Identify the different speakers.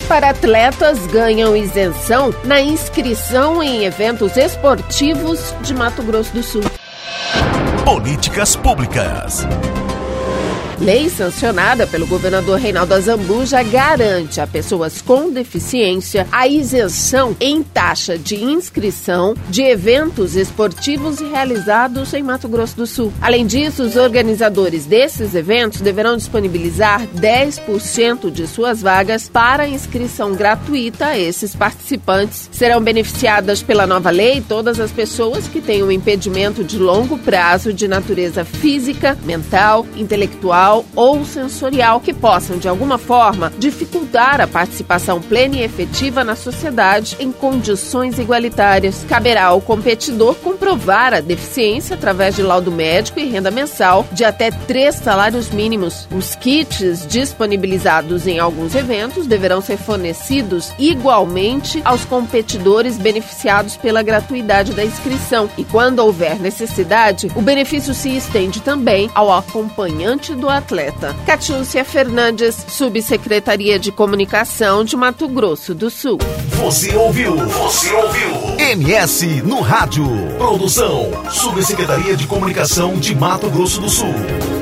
Speaker 1: Para-atletas ganham isenção na inscrição em eventos esportivos de Mato Grosso do Sul.
Speaker 2: Políticas públicas.
Speaker 1: Lei sancionada pelo governador Reinaldo Azambuja garante a pessoas com deficiência a isenção em taxa de inscrição de eventos esportivos realizados em Mato Grosso do Sul. Além disso, os organizadores desses eventos deverão disponibilizar 10% de suas vagas para inscrição gratuita a esses participantes. Serão beneficiadas pela nova lei todas as pessoas que têm um impedimento de longo prazo de natureza física, mental, intelectual ou sensorial que possam, de alguma forma, dificultar a participação plena e efetiva na sociedade em condições igualitárias. Caberá ao competidor comprovar a deficiência através de laudo médico e renda mensal de até 3 salários mínimos. Os kits disponibilizados em alguns eventos deverão ser fornecidos igualmente aos competidores beneficiados pela gratuidade da inscrição e, quando houver necessidade, o benefício se estende também ao acompanhante do atleta. Catiúcia Fernandes, Subsecretaria de Comunicação de Mato Grosso do Sul.
Speaker 2: Você ouviu? MS no Rádio. Produção, Subsecretaria de Comunicação de Mato Grosso do Sul.